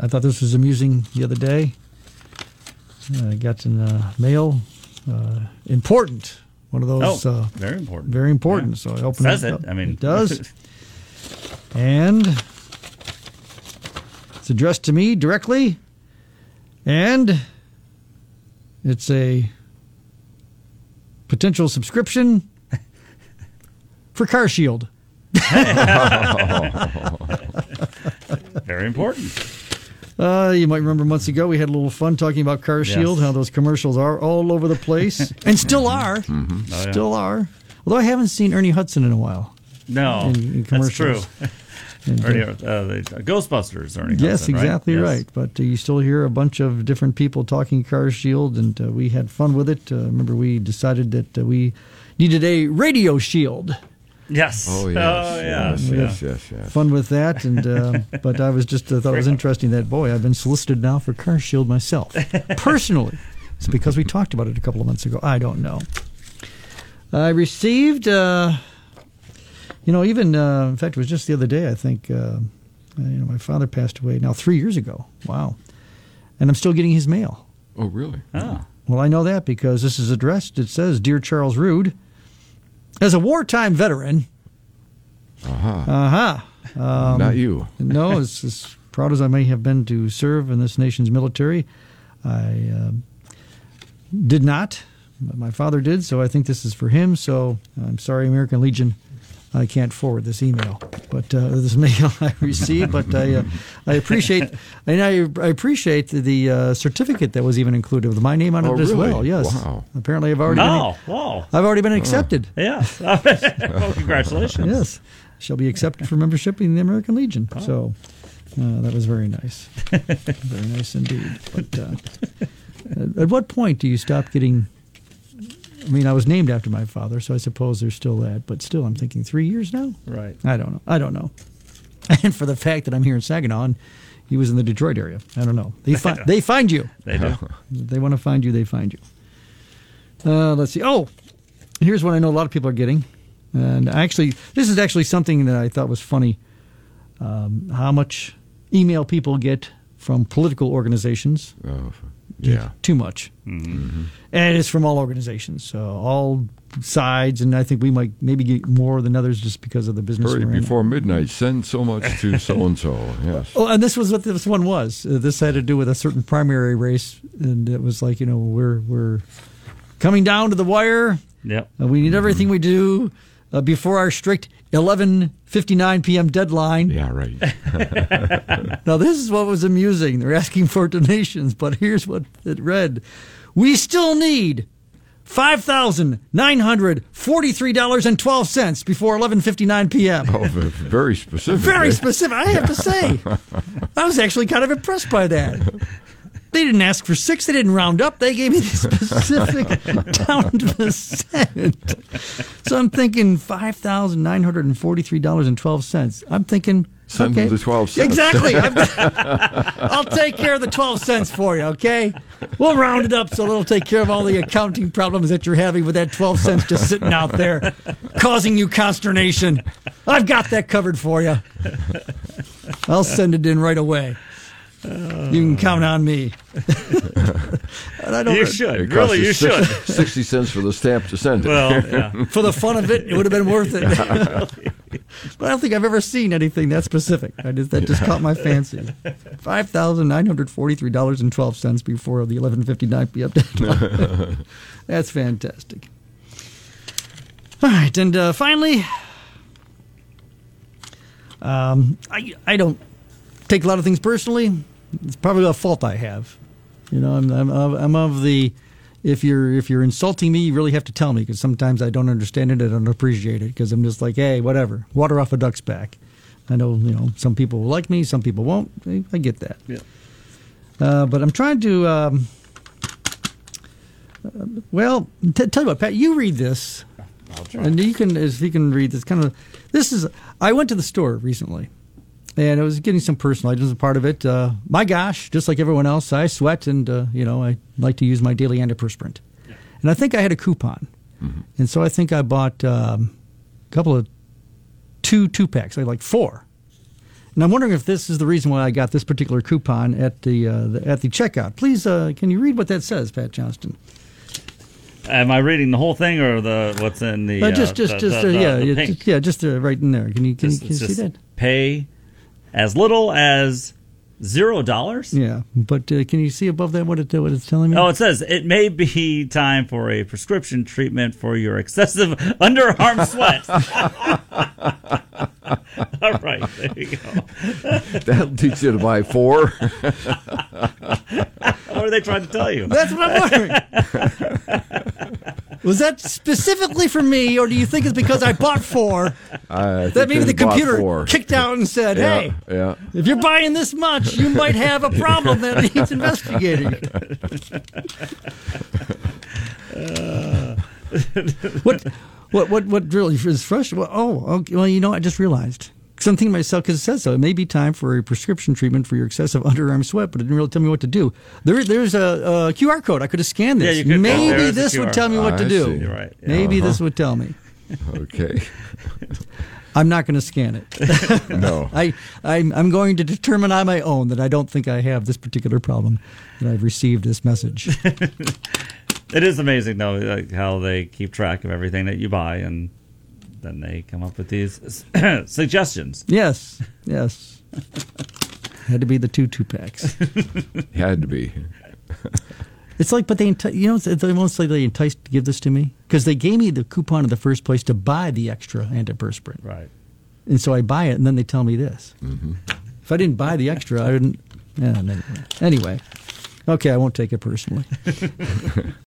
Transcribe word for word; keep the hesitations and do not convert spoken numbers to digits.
I thought this was amusing the other day. I got in uh, mail. Uh, important. One of those. Oh, uh, very important. Very important. Yeah. So I opened Says it. it. Up. I mean, it does. And it's addressed to me directly. And it's a potential subscription for Car Shield. Very important. Uh, you might remember months ago we had a little fun talking about Car Shield, Yes. how those commercials are all over the place, and still are. Mm-hmm. Oh, yeah. Still are. Although I haven't seen Ernie Hudson in a while. No, in, in that's true. And, Ernie, uh, uh, the Ghostbusters, Ernie yes, Hudson, exactly right. right. Yes. But uh, you still hear a bunch of different people talking Car Shield, and uh, we had fun with it. Uh, remember, we decided that uh, we needed a radio shield. Yes. Oh, yes. Oh, yes. Yes, yeah. yes, yes, yes. Fun with that, and uh, but I was just uh, thought it was interesting that boy, I've been solicited now for Car Shield myself personally. It's because we talked about it a couple of months ago. I don't know. I received, uh, you know, even uh, in fact, it was just the other day. I think, uh, you know, my father passed away now three years ago. Wow, and I'm still getting his mail. Oh, really? Oh. Well, I know that because this is addressed. It says, "Dear Charles Rood, as a wartime veteran." Uh-huh. Uh-huh. Um, Not you. No, as, as proud as I may have been to serve in this nation's military, I uh, did not. But my father did, so I think this is for him. So I'm sorry, American Legion, I can't forward this email, but uh, this mail I received. But I, uh, I appreciate, and I, I appreciate the uh, certificate that was even included with my name on it Oh, as really? well. Yes. Wow. Apparently, I've already Oh, been. wow. I've already been accepted. Yes. Well, congratulations. Yes, shall be accepted for membership in the American Legion. Oh. So uh, that was very nice, very nice indeed. But uh, at, at what point do you stop getting? I mean, I was named after my father, so I suppose there's still that. But still, I'm thinking three years now. Right. I don't know. I don't know. And for the fact that I'm here in Saginaw, and he was in the Detroit area. I don't know. They find they find you. They do. If they want to find you, they find you. Uh, let's see. Oh, here's what I know a lot of people are getting. And actually, this is actually something that I thought was funny. Um, how much email people get from political organizations. Oh, yeah. Too much. Mm-hmm. And it's from all organizations, so all sides. And I think we might maybe get more than others just because of the business Hurry we're in. before midnight. Send so much to so-and-so. Yes. Oh, and this was what this one was. Uh, this had to do with a certain primary race, and it was like, you know, we're we're coming down to the wire. Yep. Uh, we need everything we do uh, before our strict eleven fifty-nine p.m. deadline. Yeah, right. Now, this is what was amusing. They're asking for donations, but here's what it read. We still need five thousand nine hundred forty-three dollars and twelve cents before eleven fifty-nine p.m. Oh, v- very specific. Very eh? specific, I have to say. I was actually kind of impressed by that. They didn't ask for six. They didn't round up. They gave me the specific down to the cent. So I'm thinking five thousand nine hundred forty-three dollars and twelve cents. I'm thinking, Send okay. them the twelve cents. Exactly. I'm- I'll take care of the twelve cents for you, okay? We'll round it up so it'll take care of all the accounting problems that you're having with that twelve cents just sitting out there, causing you consternation. I've got that covered for you. I'll send it in right away. You can count on me. And I don't You know, should. It Really, you costs you should. six- sixty cents for the stamp to send it. Well, yeah. for the fun of it, it would have been worth it. But I don't think I've ever seen anything that specific. I just, that just caught my fancy. Five thousand nine hundred forty-three dollars and twelve cents before the eleven fifty-nine p.m. deadline. That's fantastic. All right, and uh, finally, um, I I don't take a lot of things personally. It's probably a fault I have. You know, I'm I'm of, I'm of the if you're if you're insulting me, you really have to tell me, because sometimes I don't understand it, I don't appreciate it, because I'm just like, hey, whatever, water off a duck's back. I know, you know, some people will like me, some people won't. I, I get that. Yeah. Uh, but I'm trying to. Um, uh, well, t- tell you what, Pat, you read this, I'll try. and you can, if you can read this, kind of. This is. I went to the store recently, and I was getting some personal items. A part of it, uh, my gosh, just like everyone else, I sweat, and uh, you know, I like to use my daily antiperspirant. Yeah. And I think I had a coupon, mm-hmm. and so I think I bought um, a couple of two two packs, like like four, And I'm wondering if this is the reason why I got this particular coupon at the, uh, the at the checkout. Please, uh, can you read what that says, Pat Johnston? Am I reading the whole thing or the what's in the? Uh, just, uh, just, the, just, the, uh, the, yeah, the yeah, pink? just, yeah, just uh, right in there. Can you, can, Just- you, can you it's see just that? Pay as little as zero dollars. Yeah, but uh, can you see above that what it what it's telling me? Oh, it says it may be time for a prescription treatment for your excessive underarm sweat. All right, there you go. That'll teach you to buy four. What are they trying to tell you? That's what I'm wondering. Was that specifically for me, or do you think it's because I bought four? I think That maybe they the bought computer four. kicked out and said, Yeah, "Hey, yeah. if you're buying this much, you might have a problem that needs investigating." Uh, what, what, what, what really is frustrating? Well, oh, okay, well, you know, I just realized. Because I'm thinking to myself, because it says so, it may be time for a prescription treatment for your excessive underarm sweat, but it didn't really tell me what to do. There, there's a, a Q R code. I could have scanned this. Yeah, you could- Maybe there is a this Q R would tell me what I to do. see. You're right. Yeah. Maybe Uh-huh. this would tell me. Okay. I'm not going to scan it. No. I, I'm, I'm going to determine on my own that I don't think I have this particular problem, that I've received this message. It is amazing, though, like how they keep track of everything that you buy, and then they come up with these suggestions. Yes, yes. Had to be the two two packs. Had to be. It's like, but they, enti- you know, it's almost like they enticed to give this to me because they gave me the coupon in the first place to buy the extra antiperspirant, Right. and so I buy it, and then they tell me this. Mm-hmm. If I didn't buy the extra, I didn't. Yeah, anyway. Anyway, okay, I won't take it personally.